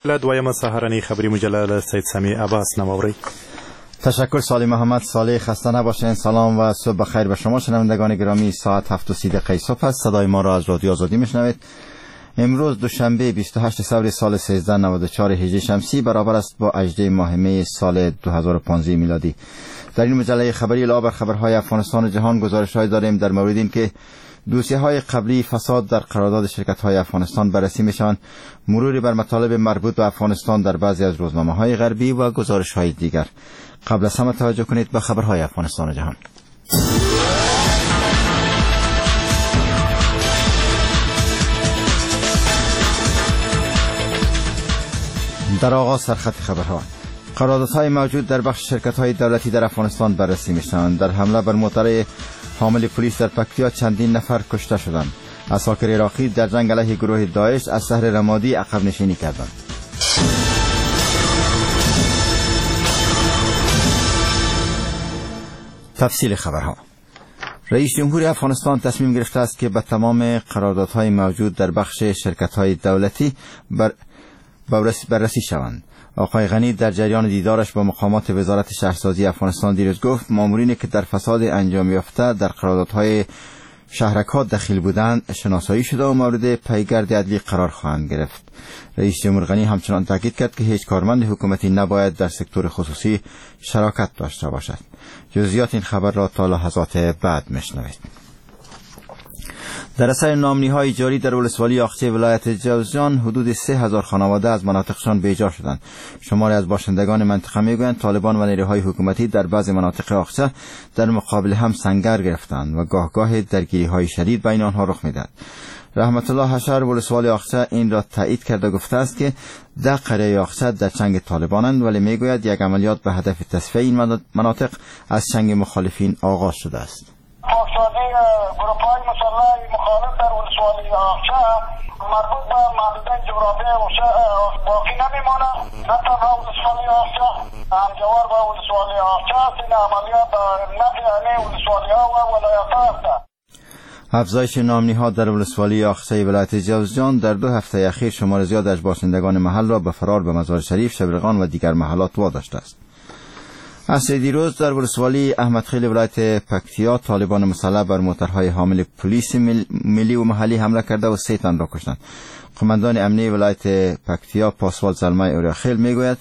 دویم سهرنی خبری مجلل سید سمی عباس نماوری. تشکر سالی محمد. سالی خسته نباشین. سلام و صبح بخیر به شما شنوندگان گرامی. ساعت 7:30 صبح است. صدای ما را از رادیو آزادی میشنوید. امروز دوشنبه 28 ثور سال 1394 هجری شمسی برابر است با 18 ماه می سال 2015 میلادی. در این مجله خبری علاوه بر خبرهای افغانستان و جهان گزارش‌های داریم در مورد این که دوسیه‌های قبلی فساد در قرارداد شرکت‌های افغانستان بررسی می‌شوند، مروری بر مطالب مربوط به افغانستان در بعضی از روزنامه‌های غربی و گزارش‌های دیگر. قبل از همه توجه کنید به خبرهای افغانستان و جهان. در آغاز سرخط خبرها. قراردادهای موجود در بخش شرکت‌های دولتی در افغانستان بررسی می‌شوند. در حمله بر موتر حامل پلیس در پکتیا چندین نفر کشته شدند. عساکر عراقی در جنگ علیه گروه داعش از شهر رمادی عقب نشینی کردند. تفصیل خبرها. رئیس جمهور افغانستان تصمیم گرفته است که به تمام قراردادهای موجود در بخش شرکت‌های دولتی بررسی شوند. آقای غنی در جریان دیدارش با مقامات وزارت شهرسازی افغانستان دیروز گفت مامورینی که در فساد انجام یافته در قراردادهای شهرک‌ها دخیل بودند شناسایی شده و مورد پیگرد عدلی قرار خواهند گرفت. رئیس جمهور غنی همچنان تاکید کرد که هیچ کارمند حکومتی نباید در سکتور خصوصی شراکت داشته باشد. جزئیات این خبر را تا لحظات بعد میشنوید. در اثر نامنی‌های جاری در ولسوالی آخچه ولایت جوزجان حدود 3000 خانواده از مناطقشان بیجا شدند. شماری از باشندگان منطقه میگویند طالبان و نیروهای حکومتی در بعضی مناطق آخچه در مقابل هم سنگر گرفتند و گاه درگیری‌های شدید بین آنها رخ می‌دهد. رحمت الله حشر ولسوالی آخچه این را تایید کرده گفته است که 10 قریه آخچه در چنگ طالبانند، ولی میگوید یک عملیات به هدف تصفیه این مناطق از چنگ مخالفین آغاز شده است. پاکسازی گروه‌های مسلح مخالف در ولسوالی آخچه مربوط به محدوده جغرافی باقی نمیماند. نه تنها ولسوالی آخچه همجوار با ولسوالی آخچه است. این عملیات نفی همه ولسوالی ها و ولایت ها است. افزایش نامنی‌ها در ولسوالی آخچه ولایت جوزجان در 2 هفته اخیر شمار زیاد از باشندگان محل را به فرار به مزار شریف، شبرغان و دیگر محلات واداشته است. عصر دیروز در ولسوالی احمدخیل ولایت پکتیا طالبان مسلح بر موترهای حامل پلیس ملی و محلی حمله کرده و 3 تن را کشتند. قماندان امنیه ولایت پکتیا پاسوال زلمه اوریاخیل میگوید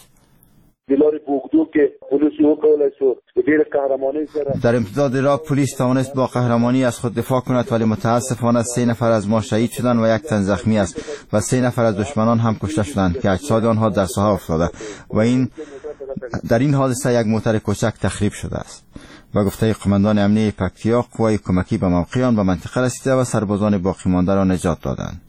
در امتداد راه پلیس توانست با قهرمانی از خود دفاع کند، ولی متاسفانه 3 نفر از ما شهید شدند و 1 تن زخمی است و 3 نفر از دشمنان هم کشته شدند که اجساد آنها در ساحه افتاده و در این حادثه 1 موتر کوچک تخریب شده است. با گفته قماندان امنیه پکتیا قوای کمکی به موقع آن به منطقه رسیده و سربازان باقی مانده را نجات دادند.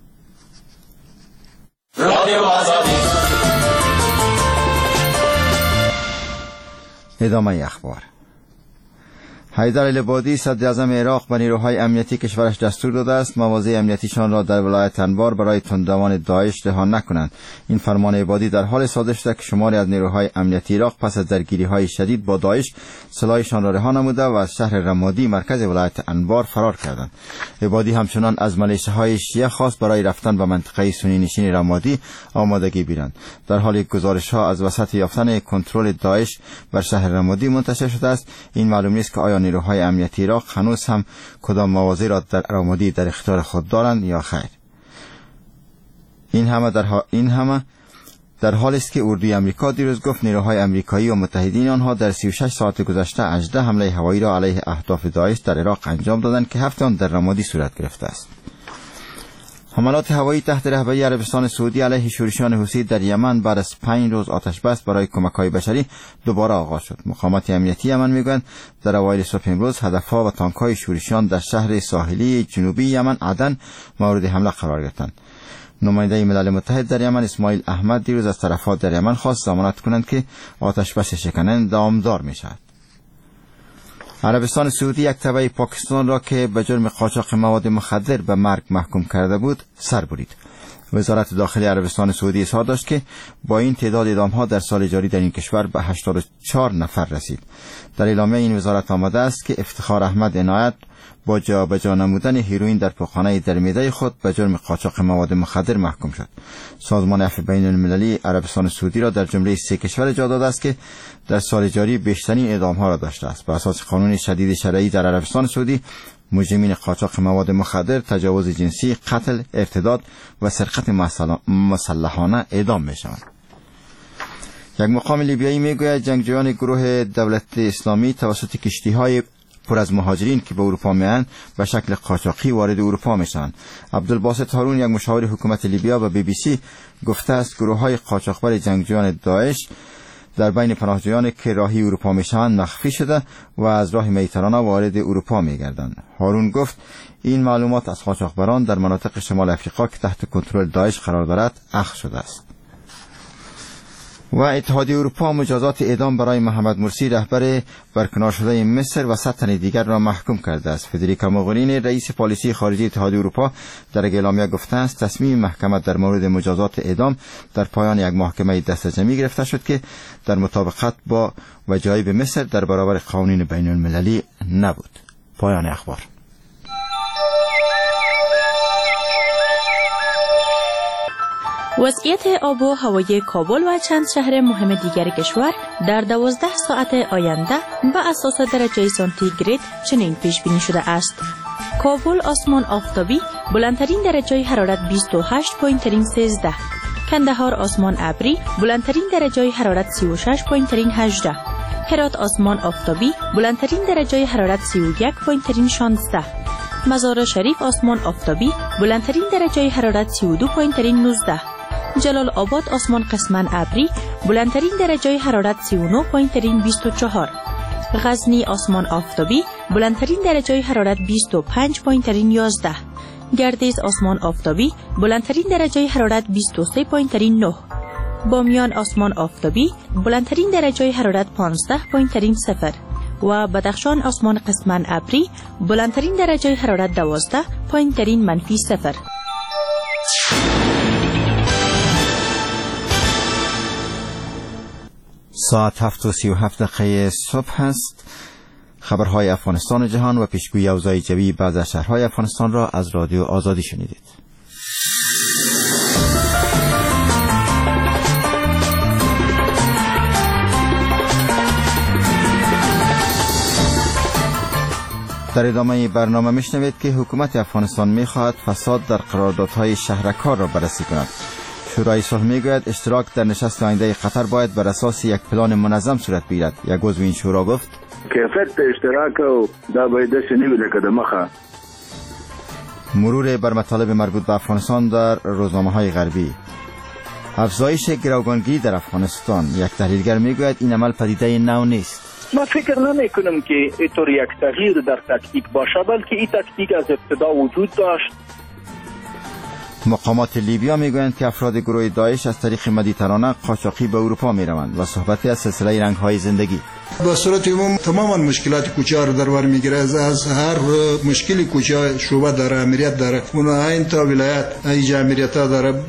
ادامه اخبار. حیدر العبادی صدر اعظم عراق به نیروهای امنیتی کشورش دستور داده است مواضع امنیتیشان را در ولایت انبار برای تندروان داعش رها نکنند. این فرمان عبادی در حال صادر شده که شماری از نیروهای امنیتی عراق پس از درگیری‌های شدید با داعش سلاحشان را رها نموده و از شهر رمادی مرکز ولایت انبار فرار کردند. عبادی همچنان از ملیشه‌های شیعه خواست برای رفتن به منطقه سنی نشین رمادی آمادگی گیرند. در حالی که گزارش‌ها از وسط یافتن کنترل داعش بر شهر رمادی منتشر شده است، این معلوم نیست که آیا نیروهای امنیتی عراق هنوز هم کدام مواضع را در رمادی در اختیار خود دارند یا خیر. این همه در حالی است که اردوی آمریکا دیروز گفت نیروهای آمریکایی و متحدین آنها در 36 ساعت گذشته 18 حمله هوایی را علیه اهداف داعش در عراق انجام دادند که 7 آن در رمادی صورت گرفته است. حملات هوایی تحت رهبری عربستان سعودی علیه شورشیان حوثی در یمن بعد از 5 روز آتش بس برای کمک‌های بشری دوباره آغاز شد. مقامات امنیتی یمن میگویند در اوایل صبح امروز هدف‌ها و تانک‌های شورشیان در شهر ساحلی جنوبی یمن عدن مورد حمله قرار گرفتند. نماینده ملل متحد در یمن اسماعیل احمد دیروز از طرفات در یمن خواست ضمانت کنند که آتش بس شکننده دامدار می‌شود. عربستان سعودی یک تبع پاکستان را که به جرم قاچاق مواد مخدر به مرگ محکوم کرده بود سر برید. وزارت داخلی عربستان سعودی اظهار داشت که با این تعداد اعدام‌ها در سال جاری در این کشور به 84 نفر رسید. در اعلامیه این وزارت آمده است که افتخار احمد عنایت با جابجا نمودن هیروئین در پاخانه در معده خود به جرم قاچاق مواد مخدر محکوم شد. سازمان عفو بین المللی عربستان سعودی را در جمله 3 کشور جا داده است که در سال جاری بیشترین اعدام‌ها را داشته است. بر اساس قانون شدید شرعی در عربستان سعودی، مجرمین قاچاق مواد مخدر، تجاوز جنسی، قتل، ارتداد و سرقت مسلحانه اعدام می‌شوند. یک مقام لیبیایی میگوید جنگجویان گروه دولت اسلامی توسط کشتی‌های پر از مهاجرین که به اروپا میان به شکل قاچاقی وارد اروپا میشن. عبدالباسط هارون، یک مشاور حکومت لیبیا، به BBC گفته است گروه‌های قاچاقبر جنگجویان داعش در بین پناهجویان که راهی اروپا میشوند مخفی شده و از راه مدیترانه وارد اروپا میگردند. هارون گفت این معلومات از قاچاقبران در مناطق شمال افریقا که تحت کنترل داعش قرار دارد اخذ شده است. و اتحادیه اروپا مجازات اعدام برای محمد مرسی رهبر برکنار شده مصر و 100 تن دیگر را محکوم کرده است. فدریکا موغرینی، رئیس پالیسی خارجی اتحادیه اروپا، در اعلامیه گفته است تصمیم محکمه در مورد مجازات اعدام در پایان یک محکمه دسته‌جمعی گرفته شد که در مطابقت با وجایب مصر در برابر قوانین بین المللی نبود. پایان اخبار. وضعیت آب و هوای کابل و چند شهر مهم دیگر کشور در 12 ساعت آینده به اساس درجه سانتیگراد چنین پیش بینی شده است. کابل آسمان آفتابی، بلندترین درجه حرارت 28.13. کندهار آسمان ابری، بلندترین درجه حرارت 36.18. هرات آسمان آفتابی، بلندترین درجه حرارت 31.16. مزار شریف آسمان آفتابی، بلندترین درجه حرارت 32.19. جلال آباد آسمان قسماً ابری، بلندترین درجه حرارت 39.24. غزنی آسمان آفتابی، بلندترین درجه حرارت 25.11. گردیز آسمان آفتابی، بلندترین درجه حرارت 23.9. بامیان آسمان آفتابی، بلندترین درجه حرارت 15.0. و بدخشان آسمان قسماً ابری، بلندترین درجه حرارت 12.-0. ساعت 7:37 صبح است. خبرهای افغانستان و جهان و پیشگویی اوضاع جوی بعض از شهرهای افغانستان را از رادیو آزادی شنیدید. در ادامه برنامه میشنوید که حکومت افغانستان میخواهد فساد در قراردادهای شهرک‌ها را بررسی کند. شورای صلح میگوید اشتراک در نشست آینده قطر باید بر اساس یک پلان منظم صورت بگیرد. یک عضو این شورا گفت کیفیت اشتراک او دا باید شنیوي لکه د مخه. مرور بر مطالب مربوط به افغانستان در روزنامه‌های غربی. افزایش گروگانگیری در افغانستان. یک تحلیلگر میگوید این عمل پدیده نو نیست. ما فکر نمی‌کنم که اینطور یک تغییر در تکتیک باشه، بلکه این تکتیک از ابتدا وجود داشت. مقامات لیبیا میگویند که افراد گروه داعش از طریق مدیترانه قاچاقی به اروپا میروند و صحبتی از سلسله رنگ‌های زندگی. به صورت عموم تمام مشکلات کوچه رو در بر میگیره. از هر مشکلی کوچه شعبه داره، امریت داره، اون این تا ولایت ای امریت داره.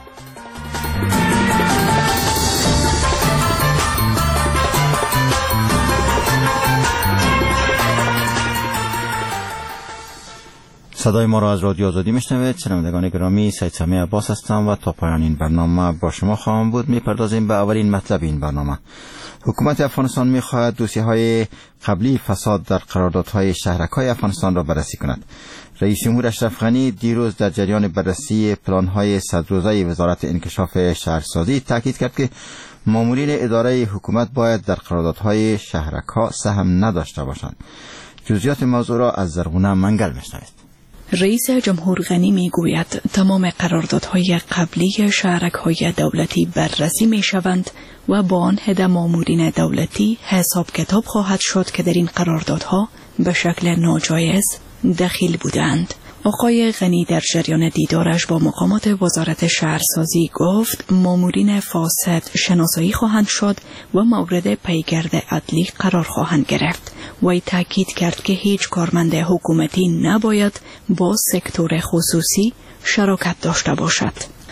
صدای ما را از رادیو آزادی میشنوید. شنوندگان گرامی، سید سامی عباس هستم و تا پایان این برنامه با شما خواهم بود. میپردازیم به اولین مطلب این برنامه. حکومت افغانستان میخواهد دوسیه‌های قبلی فساد در قراردادهای شهرک‌های افغانستان را بررسی کند. رئیس جمهور اشرف غنی دیروز در جریان بررسی پلان‌های 100 روزه وزارت انکشاف شهرسازی تاکید کرد که مامورین اداره حکومت باید در قراردادهای شهرک‌ها سهم نداشته باشند. جزئیات موضوع را از زرغونه منگل میشنوید. رئیس جمهور غنی میگوید تمام قراردادهای قبلی شهرک‌های دولتی بررسی میشوند و با آن هدف مامورین دولتی حساب کتاب خواهد شد که در این قراردادها به شکل ناجایز دخیل بودند. آقای غنی در جریان دیدارش با مقامات وزارت شهرسازی گفت مامورین فاسد شناسایی خواهند شد و مورد پیگرد عدلی قرار خواهند گرفت. وی تاکید کرد که هیچ کارمند حکومتی نباید با سکتور خصوصی شراکت داشته باشد.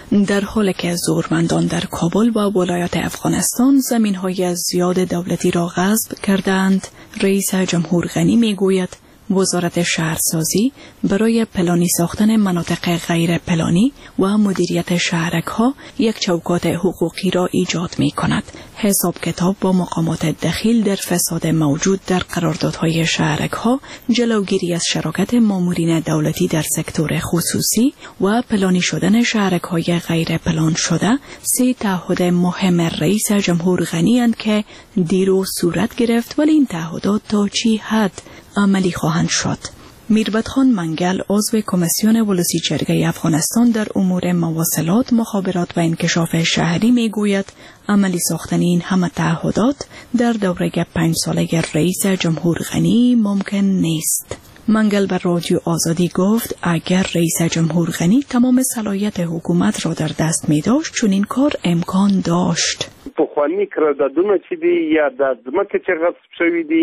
در حالی که زورمندان در کابل و ولایت افغانستان زمین‌های زیاد دولتی را غصب کردند، رئیس جمهور غنی میگوید وزارت شهرسازی برای پلانی ساختن مناطق غیر پلانی و مدیریت شهرک‌ها یک چوکات حقوقی را ایجاد می‌کند. حساب کتاب با مقامات دخیل در فساد موجود در قراردادهای شهرک‌ها، جلوگیری از شراکت مامورین دولتی در سکتور خصوصی و پلانی شدن شهرک‌های غیر پلان شده، 3 تعهد مهم رئیس جمهور غنی اند که دیروز صورت گرفت، ولی این تعهدات تا چی حد عملی خواهند شد. میربت خان منگل، عضو کمیسیون ولسی جرگه افغانستان در امور مواصلات، مخابرات و انکشاف شهری میگوید عملی ساختن این همه تعهدات در دوره 5 ساله رئیس جمهور غنی ممکن نیست. منگل بر رادیو آزادی گفت اگر رئیس جمهور غنی تمام صلاحیت حکومت را در دست می داشت چون این کار امکان داشت. پخوانی قراردادونه چې دی یا د ځمکې چې غصب شوی دی،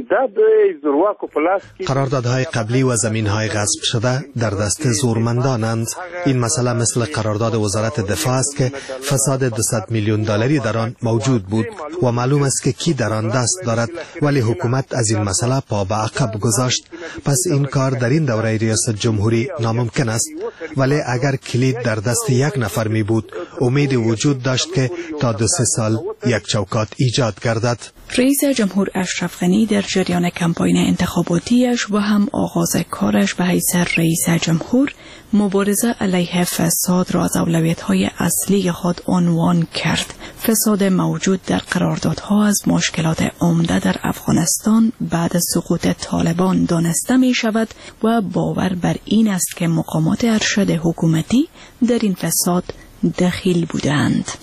قراردادهای قبلی و زمینهای غصب شده در دست زورمندانند. این مسئله مثل قرارداد وزارت دفاع است که فساد 200 میلیون دلاری در آن موجود بود و معلوم است که کی در آن دست دارد، ولی حکومت از این مسئله پا به عقب گذاشت. پس این کار در این دوره ریاست جمهوری ناممکن است، ولی اگر کلید در دست یک نفر می بود امید وجود داشت که تا 2-3 سال یک چوکات ایجاد گردد. رئیس جمهور اشرف غنی در جریان کمپاین انتخاباتیش و هم آغاز کارش به حیث رئیس جمهور مبارزه علیه فساد را از اولویت‌های اصلی خود عنوان کرد. فساد موجود در قراردادها از مشکلات عمده در افغانستان بعد از سقوط طالبان دانسته می شود و باور بر این است که مقامات ارشد حکومتی در این فساد دخیل بودند.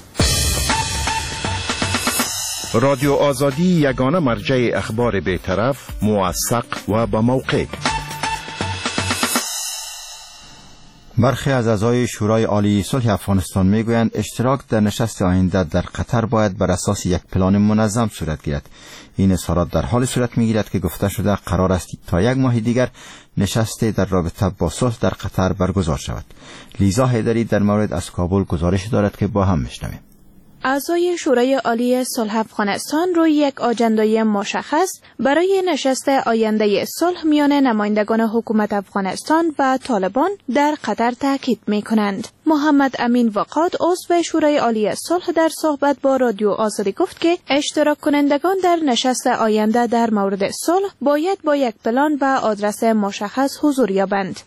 رادیو آزادی یگانه مرجع اخبار بی‌طرف، موثق و با موقع. برخی از اعضای شورای عالی صلح افغانستان میگویند اشتراک در نشست آینده در قطر باید بر اساس یک پلان منظم صورت گیرد. این اظهارات در حال صورت میگیرد که گفته شده قرار است تا 1 ماه دیگر نشستی در رابطه با صلح در قطر برگزار شود. لیزا حیدری در مورد از کابل گزارش دارد که با هم میشنویم. اعضای شورای عالی صلح افغانستان روی یک آجندای مشخص برای نشست آینده صلح میان نمایندگان حکومت افغانستان و طالبان در قطر تاکید می‌کنند. محمد امین وقاد، عضو شورای عالی صلح، در صحبت با رادیو آزادی گفت که اشتراک کنندگان در نشست آینده در مورد صلح باید با یک پلان و آدرس مشخص حضور یابند.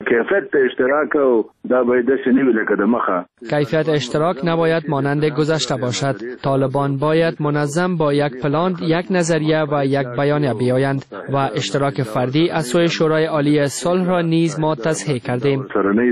کیفیت اشتراک نباید مانند گذشته باشد. طالبان باید منظم با یک پلان، یک نظریه و یک بیانیه بیایند و اشتراک فردی از سوی شورای عالی صلح را نیز ما تصحیح کردیم.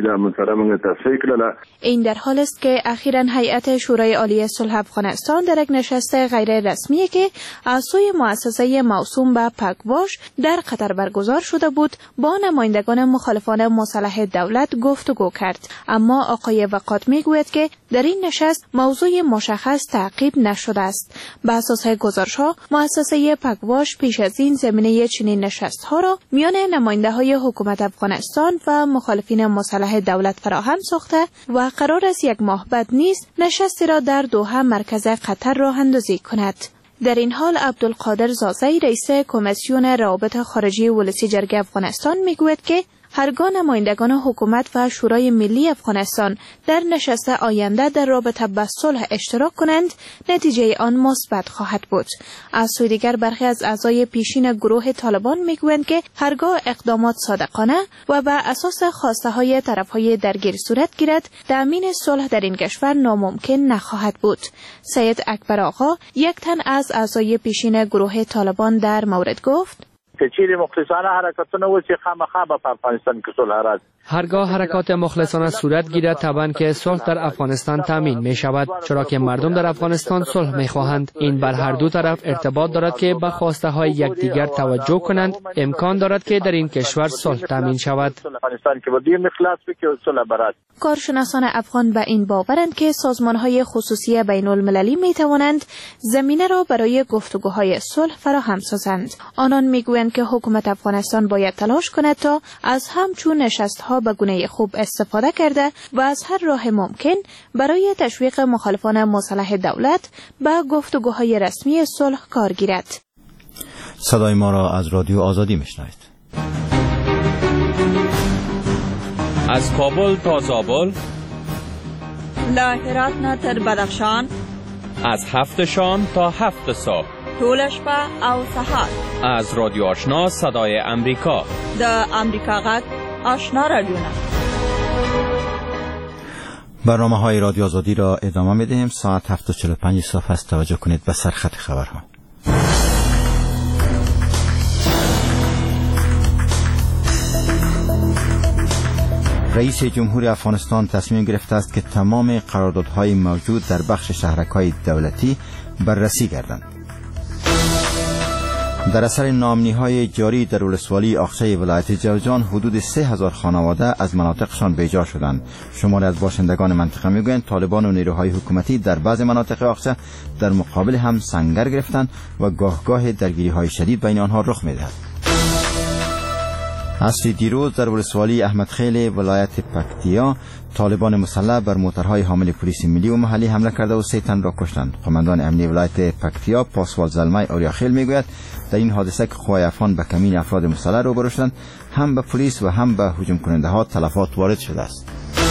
این در حال است که اخیراً هیئت شورای عالی صلح افغانستان در یک نشست غیر رسمی که از سوی مؤسسه موسوم به پکواش در قطر برگزار شده بود با نمایندگان مخالفان مسلح دولت گفتگو کرد. اما آقای وقاد میگوید که در این نشست موضوع مشخص تعقیب نشده است. به اساس گزارش‌ها مؤسسه پکواش پیش از این زمینه چنین نشست‌ها را میان نماینده‌های حکومت افغانستان و مخالفین مسلح دولت فراهم ساخته و قرار است 1 ماه بعد نیز نشستی را در دوحه مرکز قطر راه اندازی کند. در این حال عبدالقادر زازی، رئیس کمیسیون روابط خارجی ولسی جرگه افغانستان میگوید که هرگاه نمایندگان حکومت و شورای ملی افغانستان در نشست آینده در رابطه با صلح اشتراک کنند، نتیجه آن مثبت خواهد بود. از سوی دیگر برخی از اعضای پیشین گروه طالبان میگویند که هرگاه اقدامات صادقانه و بر اساس خواسته های طرف های درگیر صورت گیرد، تأمین صلح در این کشور ناممکن نخواهد بود. سید اکبر آقا، یک تن از اعضای پیشین گروه طالبان، در مورد گفت: چیزی مخلصانه حرکتونه و چی خامخا به افغانستان که صلح راځي. هرگاه حرکات مخلصانه صورت گیرد طبعا که صلح در افغانستان تامین می شود، چرا که مردم در افغانستان صلح می خواهند. این بر هر دو طرف ارتباط دارد که به خواسته های یکدیگر توجه کنند. امکان دارد که در این کشور صلح تامین شود. کارشناسان افغان به این باورند که سازمان‌های خصوصی بین‌المللی می‌توانند زمینه را برای گفتگوهای صلح فراهم سازند. آنان می‌گویند که حکومت افغانستان باید تلاش کند تا از همچون نشست‌ها آمریکا به گونه خوب استفاده کرده و از هر راه ممکن برای تشویق مخالفان مسلح دولت به گفتگوهای رسمی صلح کار گیرد. صدای ما را از رادیو آزادی میشنوید. از کابل تا زابل، له هرات نه تر بدخشان، از 7 شام تا 7 صبح، ټول شپه او سهار، از رادیو آشنا صدای امریکا، د امریکا غږ آشنا رادیو. برنامه‌های رادیو آزادی را ادامه می‌دهیم. ساعت 7:45 صبح است. توجه کنید به سرخط خبرها. رئیس جمهور افغانستان تصمیم گرفته است که تمام قراردادهای موجود در بخش شهرک‌های دولتی بررسی گردند. در اثر نامنی‌های جاری در ولسوالی آخچه ولایت جوزجان حدود 3000 خانواده از مناطقشان بیجا شدند. شماری از باشندگان منطقه میگویند طالبان و نیروهای حکومتی در بعض مناطق آخچه در مقابل هم سنگر گرفتند و گاه درگیری‌های شدید بین آنها رخ می‌دهد. عصر دیروز در ولسوالی احمدخیل ولایت پکتیا طالبان مسلح بر موترهای حامل پلیس ملی و محلی حمله کرده و 3 تن را کشتند. قماندان امنیه ولایت پکتیا پاسوال زلمای اوریاخیل میگوید در این حادثه که قوای افغان به کمین افراد مسلح روبرو شدند، هم به پلیس و هم به هجوم کننده ها تلفات وارد شده است.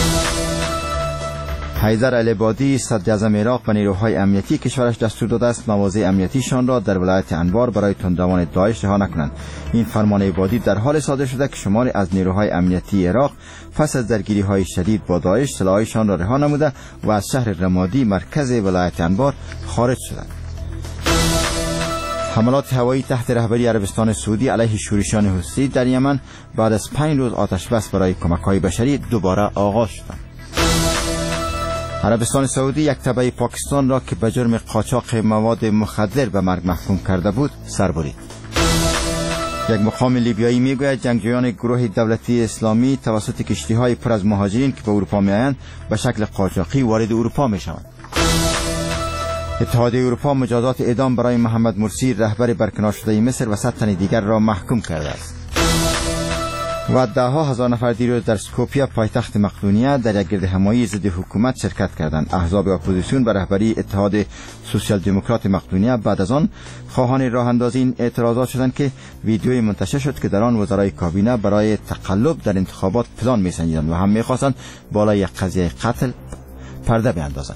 حیدر العبادی صدر اعظم عراق به نیروهای امنیتی کشورش دستور داده است مواضع امنیتیشان را در ولایت انبار برای تندروان داعش رها نکنند. این فرمان عبادی در حال صادر شده که شماری از نیروهای امنیتی عراق پس از درگیری‌های شدید با داعش سلاحشان را رها نموده و از شهر رمادی مرکز ولایت انبار خارج شدند. حملات هوایی تحت رهبری عربستان سعودی علیه شورشیان حوثی در یمن بعد از 5 روز آتش بس برای کمک‌های بشری دوباره آغاز شد. عربستان سعودی یک تبع پاکستان را که به جرم قاچاق مواد مخدر به مرگ محکوم کرده بود سر برید. یک مقام لیبیایی میگوید جنگجویان گروه دولتی اسلامی توسط کشتی‌های پر از مهاجرین که به اروپا میآیند به شکل قاچاقی وارد اروپا میشوند. اتحادیه اروپا مجازات اعدام برای محمد مرسی رهبر برکنار شده مصر و 100 تن دیگر را محکوم کرده است. و 10,000 نفر دیروز در اسکوپیا پایتخت مقدونیه در یک گردهمایی ضد حکومت شرکت کردند. احزاب اپوزیسیون به رهبری اتحاد سوسیال دموکرات مقدونیه بعد از آن خواهان راه اندازی این اعتراضات شدند که ویدیویی منتشر شد که در آن وزرای کابینه برای تقلب در انتخابات پلان می‌سنجیدند و هم می‌خواستند بالای یک قضیه قتل پرده بیاندازند.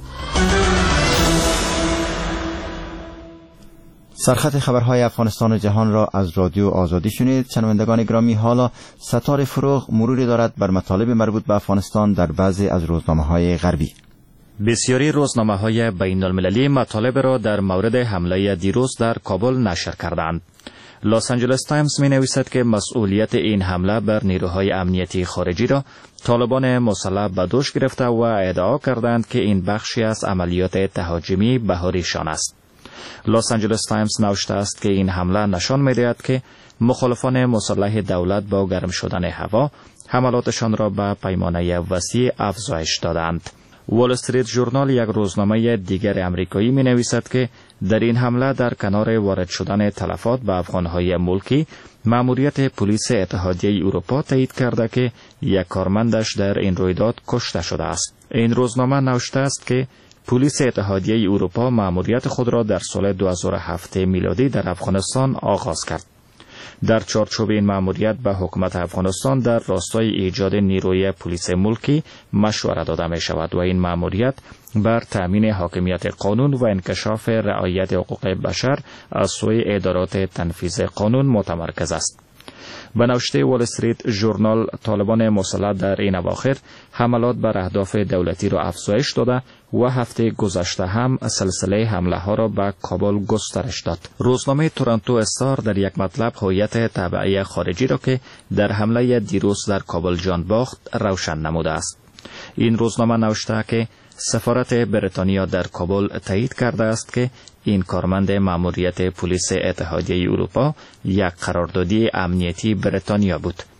سرخط خبرهای افغانستان و جهان را از رادیو آزادی شنید. شنوندگان گرامی، حالا ستار فروغ مروری دارد بر مطالب مربوط به افغانستان در بعضی از روزنامه‌های غربی. بسیاری روزنامه‌های بین‌المللی مطالب را در مورد حمله دیروز در کابل نشر کردند. لس آنجلس تایمز می‌نویسد که مسئولیت این حمله بر نیروهای امنیتی خارجی را طالبان مسلح به دوش گرفته و ادعا کردند که این بخشی از عملیات تهاجمی بهاریشان است. لس آنجلس تایمز نوشته است که این حمله نشان می‌دهد که مخالفان مسلح دولت با گرم شدن هوا حملاتشان را به پیمانه وسیع افزایش دادند. وال استریت ژورنال یک روزنامه دیگر امریکایی می‌نویسد که در این حمله در کنار وارد شدن تلفات به افغان‌های ملکی، مأموریت پلیس اتحادیه اروپا تایید کرده که یک کارمندش در این رویداد کشته شده است. این روزنامه نوشته است که پلیس اتحادیه اروپا مأموریت خود را در سال 2007 میلادی در افغانستان آغاز کرد. در چارچوب این مأموریت به حکومت افغانستان در راستای ایجاد نیروی پلیس ملکی مشوره داده می شود و این مأموریت بر تأمین حاکمیت قانون و انکشاف رعایت حقوق بشر از سوی ادارات تنفیذ قانون متمرکز است. به نوشته وال استریت ژورنال، طالبان مسلح در این اواخر حملات بر اهداف دولتی را افزایش داده و هفته گذشته هم سلسله حمله ها را به کابل گسترش داد. روزنامه تورنتو استار در یک مطلب هویت تبعه خارجی را که در حمله دیروز در کابل جان باخت روشن نموده است. این روزنامه نوشته که سفارت بریتانیا در کابل تایید کرده است که این کارمند مأموریت پلیس اتحادیه اروپا یک قراردادی امنیتی بریتانیا بود.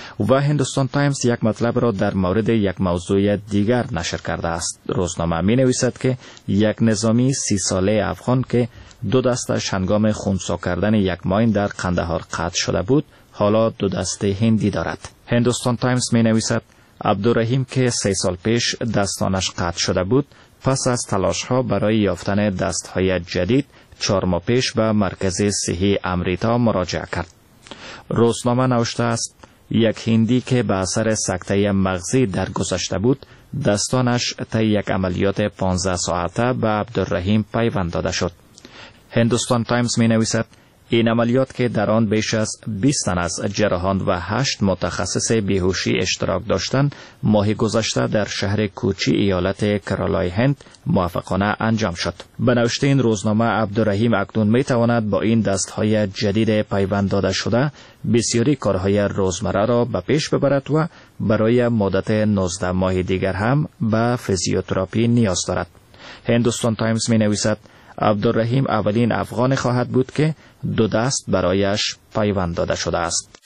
و هندوستان تایمز یک مطلب را در مورد یک موضوع دیگر نشر کرده است. روزنامه می نویسد که یک نظامی 30 ساله افغان که 2 دستش هنگام خنثی کردن یک ماین در قندهار قطع شده بود، حالا 2 دست هندی دارد. هندوستان تایمز می نویسد عبدالرحیم که 3 سال پیش دستانش قطع شده بود، پس از تلاش‌ها برای یافتن دست‌های جدید 4 ماه پیش به مرکز صحی امریتا مراجعه کرد. روزنامه نوشته است یک هندی که به اثر سکته مغزی درگذشته بود، دستانش طی یک عملیات 15 ساعته به عبدالرحیم پیوند داده شد. هندوستان تایمز می نویسد این عملیات که در آن بیش از 20 تن از جراحان و 8 متخصص بیهوشی اشتراک داشتند، ماه گذشته در شهر کوچی ایالت کرالای هند موفقانه انجام شد. به نوشته این روزنامه عبدالرحیم اکنون می تواند با این دستهای جدید پیوند داده شده بسیاری کارهای روزمره را به پیش ببرد و برای مدت 19 ماه دیگر هم به فیزیوتراپی نیاز دارد. هندوستان تایمز می نویسد عبدالرحیم اولین افغان خواهد بود که 2 دست برایش پیوند داده شده است.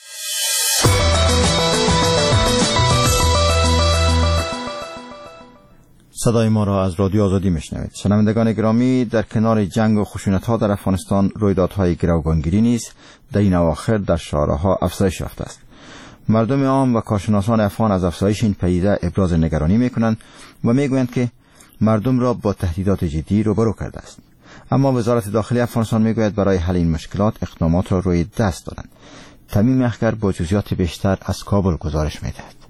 صدای ما را از رادیو آزادی میشنوید. شنوندگان گرامی، در کنار جنگ و خشونت‌ها در افغانستان، رویدادهای گروگانگیری نیز در این اواخر در شارع‌ها افزایش یافته است. مردم عام و کارشناسان افغان از افزایش این پدیده ابراز نگرانی میکنند و میگویند که مردم را با تهدیدات جدی روبرو کرده است. اما وزارت داخلی افغانستان میگوید برای حل این مشکلات اقدامات را روی دست دادند. تمیم اخگر با جزئیات بیشتر از کابل گزارش میدهد.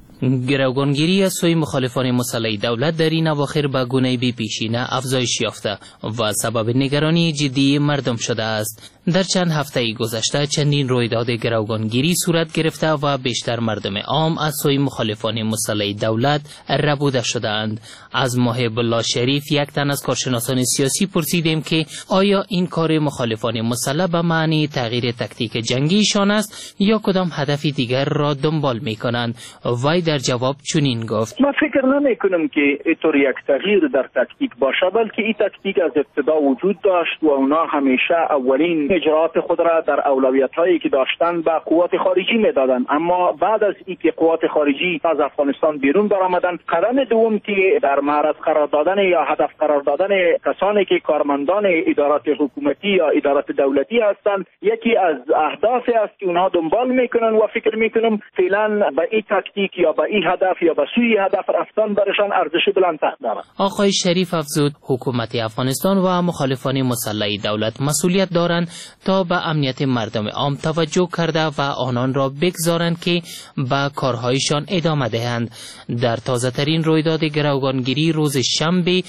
گروگانگیری از سوی مخالفان مسلح دولت در این اواخر به گونه بی پیشینه افزایش یافته و سبب نگرانی جدی مردم شده است. در چند هفته گذشته چندین رویداد گروگانگیری صورت گرفته و بیشتر مردم عام از سوی مخالفان مسلح دولت ربوده شدند. از محب الله شریف، یک تن از کارشناسان سیاسی، پرسیدیم که آیا این کار مخالفان مسلح به معنی تغییر تکتیک جنگیشان است یا کدام هدف دیگر را دنبال می‌کنند؟ وی در جواب چنین گفت: من فکر نمی‌کنم که اینطور یک تغییر در تکتیک باشه، بلکه این تکتیک از ابتدا وجود داشت و اونا همیشه اولین اجراءات خود را در اولویت‌هایی که داشتن به قوات خارجی میدادن، اما بعد از اینکه قوات خارجی از افغانستان بیرون برآمدن، قدم دوم که در معرض قرار دادن یا هدف قرار دادن کسانی که کارمندان ادارات حکومتی یا ادارات دولتی هستند، یکی از اهدافی است که اونها دنبال میکنن و فکر میکنم فعلا به این تکتیک یا به این هدف یا به سوی هدف رفتن برشان ارزش بلندتر دارد. آقای شریف افزود حکومت افغانستان و مخالفان مسلح دولت مسئولیت دارند تا به امنیت مردم عام توجه کرده و آنان را بگذارند که به کارهایشان ادامه دهند. در تازه ترین رویداد گروگانگیری روز شنبه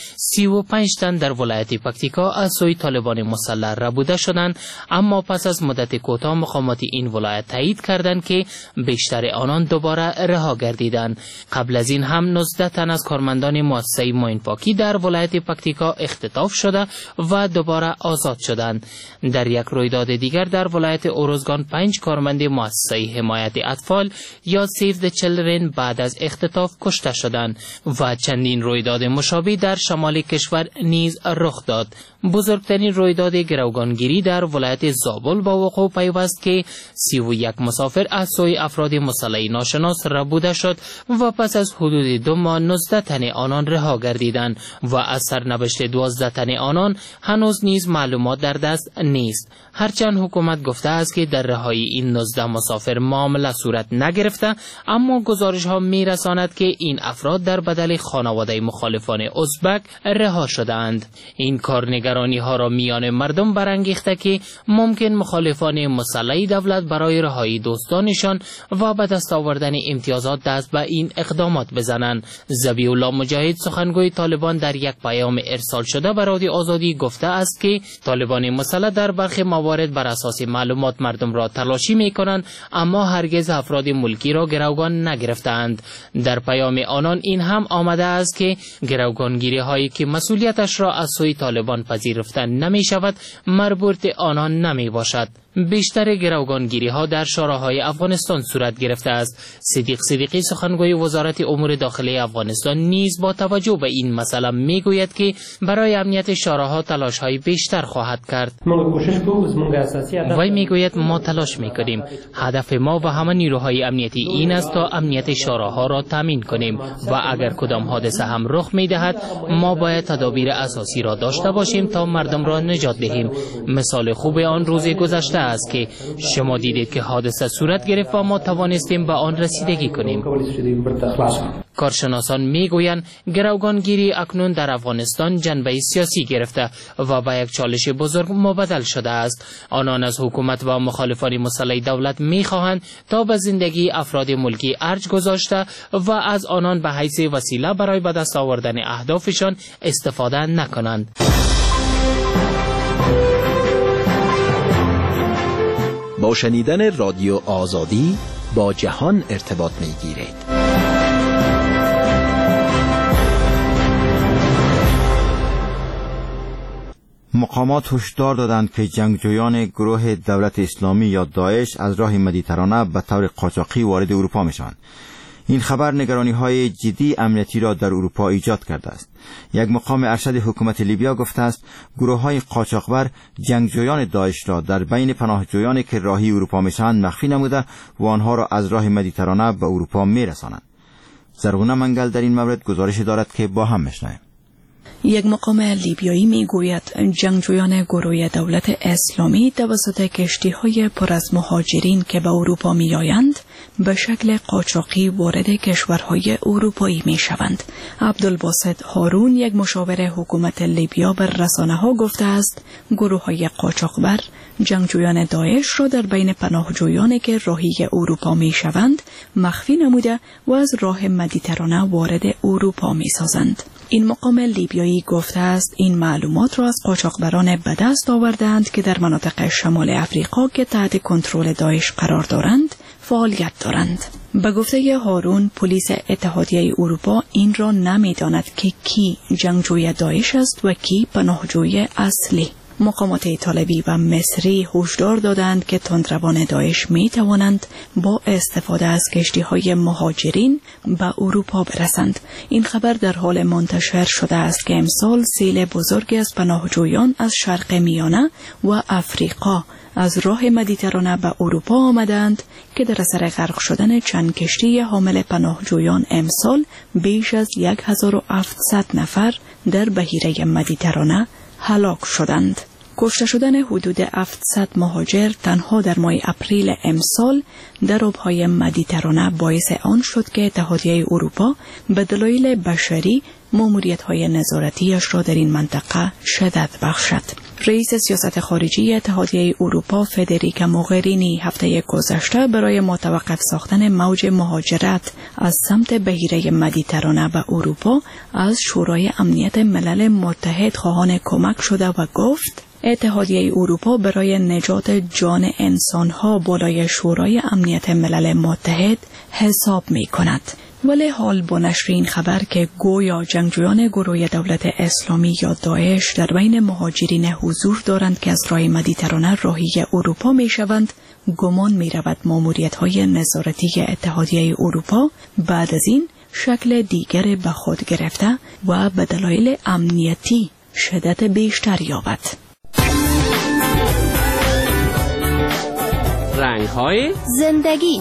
35 تن در ولایت پکتیکا از سوی طالبان مسلح ربوده شدند، اما پس از مدت کوتاه مقامات این ولایت تایید کردند که بیشتر آنان دوباره رها گردیدند. قبل از این هم 19 تن از کارمندان مؤسسه ماین پاکی در ولایت پکتیکا اختطاف شده و دوباره آزاد شدند. در یک رویداد دیگر در ولایت اروزگان 5 کارمند مؤسسه حمایت اطفال یا سیو د چیلدرن بعد از اختطاف کشته شدند و چندین رویداد مشابه در شمال کشور نیز رخ داد. بزرگترین رویداد گروگانگیری در ولایت زابل با وقوع پیوست که 31 مسافر از سوی افراد مسلح ناشناس ربوده شد و پس از حدود 2 ماه 19 تن آنان رها گردیدند و از سرنوشت 12 تن آنان هنوز نیز معلومات در دست نیست. هرچند حکومت گفته است که در رهایی این 19 مسافر معامله صورت نگرفته، اما گزارش ها می رساند که این افراد در بدل خانواده مخالفان ازبک رها شدند. این کار نگرانی ها را میان مردم برانگیخته که ممکن مخالفان مسلح دولت برای رهایی دوستانشان و به دست آوردن امتیازات دست به این اقدامات بزنند. ذبیح الله مجاهد، سخنگوی طالبان، در یک پیام ارسال شده به رادیو آزادی گفته است که طالبان مسلح در برخی موارد بر اساس معلومات مردم را تلاشی می کنند، اما هرگز افراد ملکی را گروگان نگرفتند. در پیام آنان این هم آمده است که گروگانگیری هایی که مسئولیتش را از سوی طالبان پذیرفته نمی شود مربوط آنان نمی باشد. بیشتر گروگانگیری ها در شهرهای افغانستان صورت گرفته است. صدیق صدیقی سخنگوی وزارت امور داخلی افغانستان نیز با توجه به این مسئله میگوید که برای امنیت شهرها تلاش های بیشتر خواهد کرد. وی میگوید ما تلاش میکنیم. هدف ما و همه نیروهای امنیتی این است تا امنیت شهرها را تامین کنیم و اگر کدام حادثه هم رخ میدهد ما باید تدابیر اساسی را داشته باشیم تا مردم را نجات دهیم. مثال خوب آن روز گذشته است که شما دیدید که حادثه صورت گرفت و ما توانستیم به آن رسیدگی کنیم. کارشناسان میگویند گروگانگیری اکنون در افغانستان جنبه سیاسی گرفته و به یک چالش بزرگ مبدل شده است. آنان از حکومت و مخالفان مسلح دولت میخواهند تا به زندگی افراد ملکی ارج گذاشته و از آنان به حیث وسیله برای به دست آوردن اهدافشان استفاده نکنند. با شنیدن رادیو آزادی با جهان ارتباط میگیرید. مقامات هشدار دادند که جنگجویان گروه دولت اسلامی یا داعش از راه مدیترانه به طور قاچاقی وارد اروپا میشوند. این خبر نگرانی‌های جدی امنیتی را در اروپا ایجاد کرده است. یک مقام ارشد حکومت لیبیا گفته است گروه‌های قاچاقبر جنگجویان داعش را در بین پناهجویانی که راهی اروپا میشوند مخفی نموده و آنها را از راه مدیترانه به اروپا میرسانند. زرغونه منگل در این مورد گزارش دارد که با هم میشنویم. یک مقام لیبیایی میگوید جنگجویان گروه دولت اسلامی توسط کشتی‌های پر از مهاجرین که به اروپا می‌آیند به شکل قاچاقی وارد کشورهای اروپایی می‌شوند. عبدالباسط هارون یک مشاور حکومت لیبیا بر رسانه‌ها گفته است گروه‌های قاچاقبر جنگجویان داعش را در بین پناهجویانی که راهی اروپا می‌شوند مخفی نموده و از راه مدیترانه وارد اروپا می‌سازند. این مقام لیبیایی گفته است این معلومات را از قاچاقبران به دست آوردند که در مناطق شمال افریقا که تحت کنترل داعش قرار دارند فعالیت دارند. به گفته هارون پلیس اتحادیه اروپا این را نمی‌داند که کی جنگجوی داعش است و کی پناهجوی اصلی. مقامات ایتالوی و مصری هشدار دادند که تندروان داعش می توانند با استفاده از کشتی‌های مهاجرین به اروپا برسند. این خبر در حال منتشر شده است که امسال سیل بزرگی از پناهجویان از شرق میانه و افریقا از راه مدیترانه به اروپا آمدند که در اثر غرق شدن چند کشتی حامل پناهجویان امسال بیش از 1700 نفر در بحیره مدیترانه هلاک شدند. کشته شدن حدود 700 مهاجر تنها در ماه اپریل امسال در آبهای مدیترانه باعث آن شد که اتحادیه اروپا به دلایل بشری ماموریت‌های نظارتیش را در این منطقه شدت بخشد. رئیس سیاست خارجی اتحادیه اروپا فدریکا موغرینی هفته گذشته برای متوقف ساختن موج مهاجرت از سمت بحیره مدیترانه به اروپا از شورای امنیت ملل متحد خواهان کمک شده و گفت اتحادیه اروپا برای نجات جان انسانها بالای شورای امنیت ملل متحد حساب می کند. ولی حال با نشر این خبر که گویا جنگجویان گروه دولت اسلامی یا داعش در بین مهاجرین حضور دارند که از راه مدیترانه راهی اروپا می شوند، گمان می رود ماموریت‌های نظارتی اتحادیه اروپا بعد از این شکل دیگر به خود گرفته و به دلایل امنیتی شدت بیشتر یابد. رنگ‌های زندگی.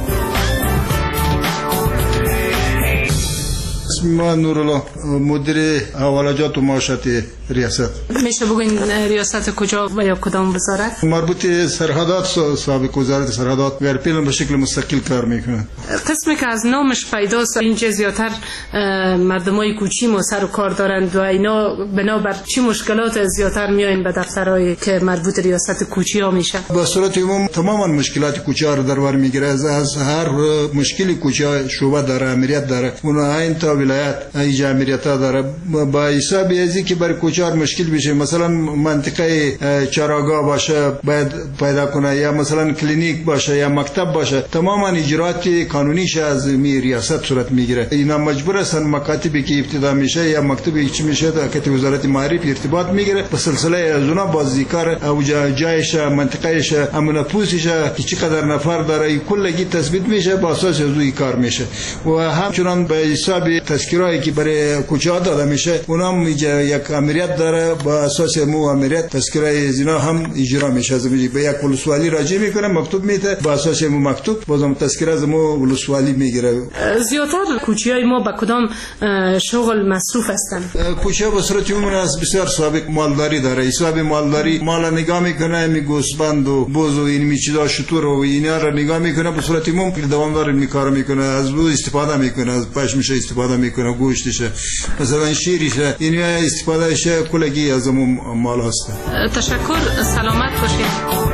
من نورالله مدیر حوالجات و معاشات ریاست. میشه بگوین ریاست کجا و یا کدام وزارت؟ مربوط سرحدات، سابق وزارت سرحدات گرپیلن به شکل مستقل کار میکنن. قسمی که از نامش پیداست اینجا زیادتر مردمای کوچی ما سر و کار دارند و اینا بنابر چی مشکلات زیادتر میاین به دفترهای که مربوط ریاست کوچی ها میشه؟ به صورت عموم تماما مشکلات کوچه ها رو در بر میگیره. از هر مشکلی کوچه شعبه داره، امریت داره. اون این تا ولایت ای امریتا داره با حساب ازی که برای کوچار مشکل بشه، مثلا منطقه چراگاه باشه باید پیدا کنه، یا مثلا کلینیک باشه یا مکتب باشه، تماما اجرات قانونیش از ریاست صورت میگیره. اینا مجبور هستن مکاتبی که ابتدا میشه یا مکتبی که میشه تا وزارت معارف ارتباط میگیره، به سلسله از اونا بازیکار او جایش منطقهش امن پوسش که چقدر نفر داره کلگی تثبیت میشه، با اساس از این کار میشه. و همچنان به حساب تذکرهایی که برای کوچه داده میشه اونم یک امریت داره، با اساس مو امریت تذکره اینا هم اجرا میشه. از به یک ولسوالی راجع میکنه، مکتوب میده، با اساس مو مکتوب بازم تذکره از مو ولسوالی میگیره. زیاتر کوچه‌های ما با کدام شغل مصروف هستن؟ کوچه به صورت عمومی از بسیار سابق مالداری داره. حساب مالداری مال نگاه میکنه، میگوسفند و بوز و این میچیدا شطور و اینا را نگاه میکنه، به صورت عمومی دوامدار میکار میکنه، از بو استفاده میکنه، از پشمش استفاده میکنه، گوشتش مثلا شیرش این استفادهش کلگی از مال هست. تشکر، سلامت باشید.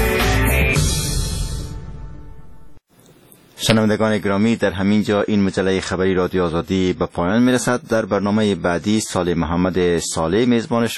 شنوندگان گرامی، در همین جا این مجله خبری رادیو آزادی به پایان میرسد. در برنامه بعدی صالح محمد صالح میزبان